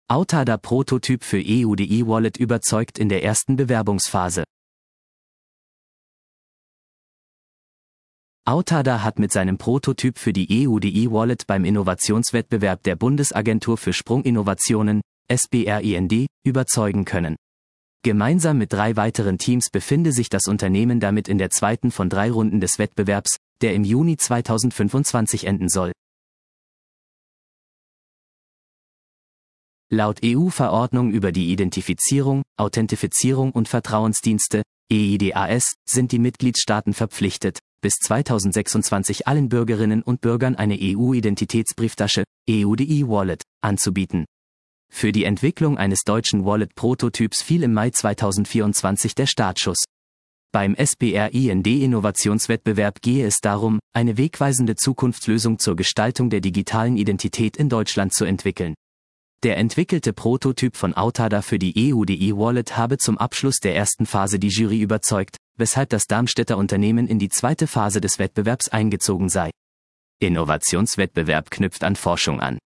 Autada Prototyp für EUDI-Wallet überzeugt in der ersten Bewerbungsphase. Autada hat mit seinem Prototyp für die EUDI-Wallet beim Innovationswettbewerb der Bundesagentur für Sprunginnovationen, SBRIND, überzeugen können. Gemeinsam mit 3 weiteren Teams befinde sich das Unternehmen damit in der zweiten von 3 Runden des Wettbewerbs, der im Juni 2025 enden soll. Laut EU-Verordnung über die Identifizierung, Authentifizierung und Vertrauensdienste, EIDAS, sind die Mitgliedstaaten verpflichtet, bis 2026 allen Bürgerinnen und Bürgern eine EU-Identitätsbrieftasche, EUDI-Wallet, anzubieten. Für die Entwicklung eines deutschen Wallet-Prototyps fiel im Mai 2024 der Startschuss. Beim SBRIND-Innovationswettbewerb gehe es darum, eine wegweisende Zukunftslösung zur Gestaltung der digitalen Identität in Deutschland zu entwickeln. Der entwickelte Prototyp von Autada für die EUDI-Wallet habe zum Abschluss der ersten Phase die Jury überzeugt, weshalb das Darmstädter Unternehmen in die zweite Phase des Wettbewerbs eingezogen sei. Innovationswettbewerb knüpft an Forschung an.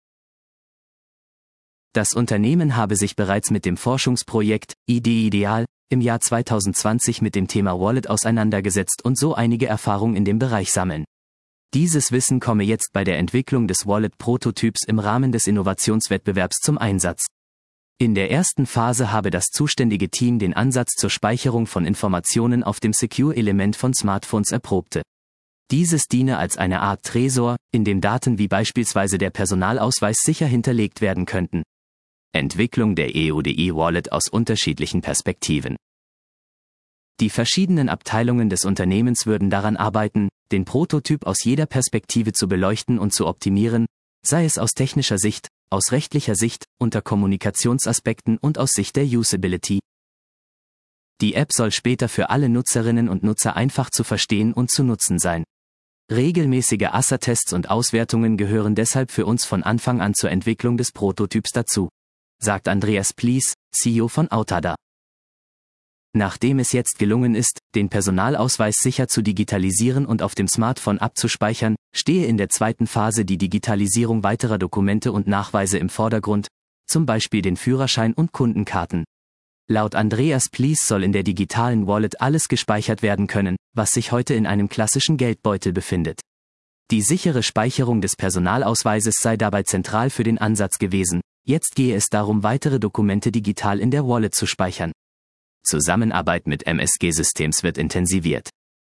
Das Unternehmen habe sich bereits mit dem Forschungsprojekt IDEAL im Jahr 2020 mit dem Thema Wallet auseinandergesetzt und so einige Erfahrungen in dem Bereich sammeln. Dieses Wissen komme jetzt bei der Entwicklung des Wallet-Prototyps im Rahmen des Innovationswettbewerbs zum Einsatz. In der ersten Phase habe das zuständige Team den Ansatz zur Speicherung von Informationen auf dem Secure-Element von Smartphones erprobte. Dieses diene als eine Art Tresor, in dem Daten wie beispielsweise der Personalausweis sicher hinterlegt werden könnten. Entwicklung der EUDI-Wallet aus unterschiedlichen Perspektiven. Die verschiedenen Abteilungen des Unternehmens würden daran arbeiten, den Prototyp aus jeder Perspektive zu beleuchten und zu optimieren, sei es aus technischer Sicht, aus rechtlicher Sicht, unter Kommunikationsaspekten und aus Sicht der Usability. Die App soll später für alle Nutzerinnen und Nutzer einfach zu verstehen und zu nutzen sein. Regelmäßige ASA-Tests und Auswertungen gehören deshalb für uns von Anfang an zur Entwicklung des Prototyps dazu, sagt Andreas Plies, CEO von Autada. Nachdem es jetzt gelungen ist, den Personalausweis sicher zu digitalisieren und auf dem Smartphone abzuspeichern, stehe in der zweiten Phase die Digitalisierung weiterer Dokumente und Nachweise im Vordergrund, zum Beispiel den Führerschein und Kundenkarten. Laut Andreas Plies soll in der digitalen Wallet alles gespeichert werden können, was sich heute in einem klassischen Geldbeutel befindet. Die sichere Speicherung des Personalausweises sei dabei zentral für den Ansatz gewesen, jetzt gehe es darum, weitere Dokumente digital in der Wallet zu speichern. Zusammenarbeit mit MSG Systems wird intensiviert.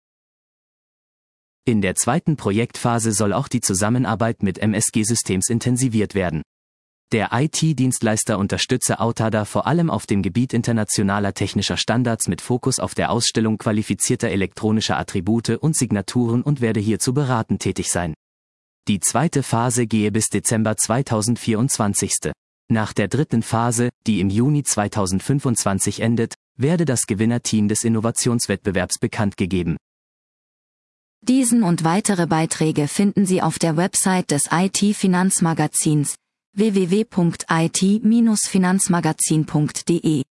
In der zweiten Projektphase soll auch die Zusammenarbeit mit MSG Systems intensiviert werden. Der IT-Dienstleister unterstütze Autada vor allem auf dem Gebiet internationaler technischer Standards mit Fokus auf der Ausstellung qualifizierter elektronischer Attribute und Signaturen und werde hierzu beratend tätig sein. Die zweite Phase gehe bis Dezember 2024. Nach der dritten Phase, die im Juni 2025 endet, werde das Gewinnerteam des Innovationswettbewerbs bekannt gegeben. Diesen und weitere Beiträge finden Sie auf der Website des IT-Finanzmagazins www.it-finanzmagazin.de.